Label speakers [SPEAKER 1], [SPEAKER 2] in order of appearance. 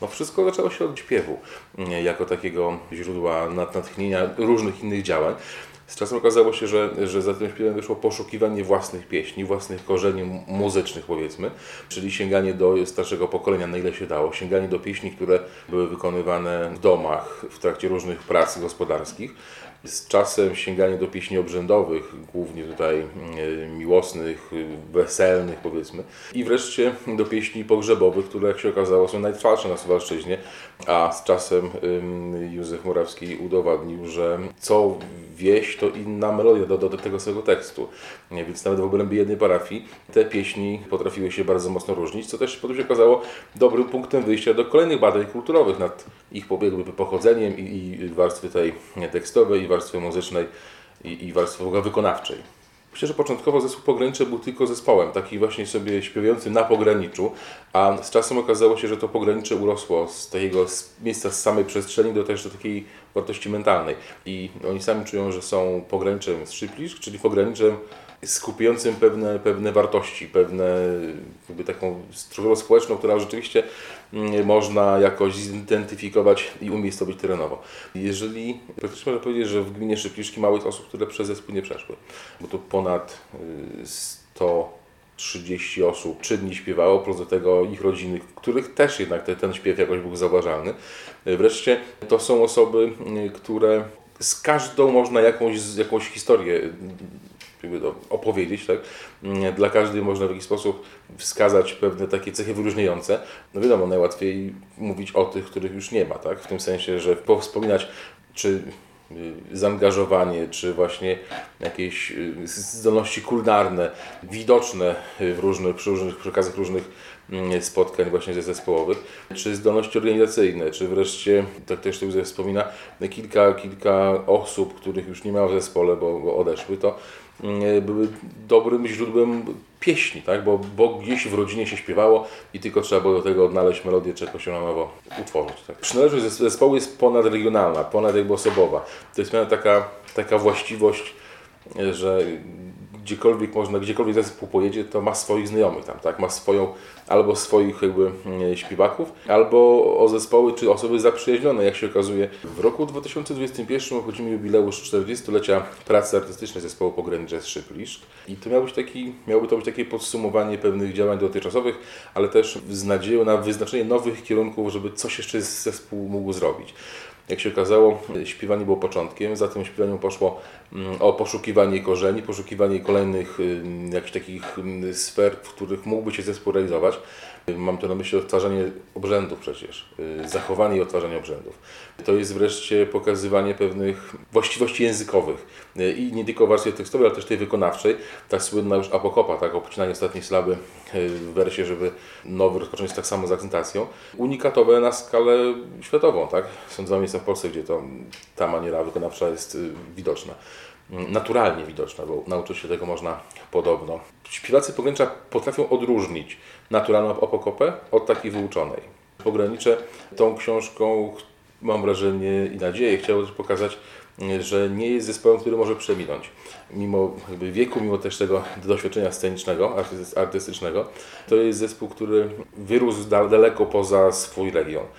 [SPEAKER 1] No wszystko zaczęło się od śpiewu, jako takiego źródła natchnienia różnych innych działań. Z czasem okazało się, że za tym śpiewem wyszło poszukiwanie własnych pieśni, własnych korzeni muzycznych, powiedzmy, czyli sięganie do starszego pokolenia, na ile się dało, sięganie do pieśni, które były wykonywane w domach w trakcie różnych prac gospodarskich. Z czasem sięganie do pieśni obrzędowych, głównie tutaj miłosnych, weselnych, powiedzmy. I wreszcie do pieśni pogrzebowych, które, jak się okazało, są najtrwalsze na Suwalszczyźnie. A z czasem Józef Morawski udowodnił, że co wieś, to inna melodia do tego samego tekstu. Więc nawet w obrębie jednej parafii te pieśni potrafiły się bardzo mocno różnić, co też potem się okazało dobrym punktem wyjścia do kolejnych badań kulturowych nad ich pochodzeniem i warstwy tej tekstowej, i warstwy muzycznej, i warstwy w ogóle wykonawczej. Myślę, że początkowo zespół Pogranicze był tylko zespołem, taki właśnie sobie śpiewającym na pograniczu, a z czasem okazało się, że to pogranicze urosło z takiego miejsca, z samej przestrzeni do takiej wartości mentalnej. I oni sami czują, że są pograniczem z Szypliszk, czyli pograniczem skupiającym pewne wartości, taką strukturę społeczną, która rzeczywiście można jakoś zidentyfikować i umiejscowić terenowo. Jeżeli praktycznie można powiedzieć, że w gminie Szypliszki mało jest osób, które przez zespół nie przeszły, bo tu ponad 130 osób 3 dni śpiewało, plus do tego ich rodziny, których też jednak ten śpiew jakoś był zauważalny. Wreszcie to są osoby, które z każdą można jakąś historię opowiedzieć, tak? Dla każdej można w jakiś sposób wskazać pewne takie cechy wyróżniające. No wiadomo, najłatwiej mówić o tych, których już nie ma, tak? W tym sensie, że wspominać czy zaangażowanie, czy właśnie jakieś zdolności kulinarne, widoczne przy okazji różnych spotkań właśnie zespołowych, czy zdolności organizacyjne, czy wreszcie, tak też tu Józef wspomina, kilka osób, których już nie ma w zespole, bo odeszły, to były dobrym źródłem pieśni, tak? Bo gdzieś w rodzinie się śpiewało i tylko trzeba było do tego odnaleźć melodię, czy jakoś ją na nowo utworzyć. Tak? Przynależność zespołu jest ponadregionalna, osobowa. To jest taka właściwość, że gdziekolwiek zespół pojedzie, to ma swoich znajomych tam, tak? Ma albo swoich śpiewaków, albo o zespoły czy osoby zaprzyjaźnione, jak się okazuje. W roku 2021 obchodzimy jubileusz 40-lecia pracy artystycznej zespołu Pogranicze z Szypliszk i to miałoby to być takie podsumowanie pewnych działań dotychczasowych, ale też z nadzieją na wyznaczenie nowych kierunków, żeby coś jeszcze zespół mógł zrobić. Jak się okazało, śpiewanie było początkiem, za tym śpiewaniem poszło o poszukiwanie korzeni, poszukiwanie kolejnych jakichś takich sfer, w których mógłby się zespół realizować. Mam tu na myśli odtwarzanie obrzędów przecież, zachowanie i odtwarzanie obrzędów. To jest wreszcie pokazywanie pewnych właściwości językowych i nie tylko w warstwie tekstowej, ale też tej wykonawczej. Ta słynna już apokopa, tak, obcinanie ostatniej sylaby w wersie, żeby nowy rozpocząć tak samo z akcentacją. Unikatowe na skalę światową, tak? Są 2 miejsca w Polsce, gdzie ta maniera wykonawcza jest widoczna. Naturalnie widoczna, bo nauczyć się tego można podobno. Śpiewacy Pogranicza potrafią odróżnić naturalną apokopę od takiej wyuczonej. Pogranicze tą książką, mam wrażenie i nadzieję, chciało też pokazać, że nie jest zespołem, który może przeminąć. Mimo wieku, mimo też tego doświadczenia scenicznego, artystycznego, to jest zespół, który wyrósł daleko poza swój region.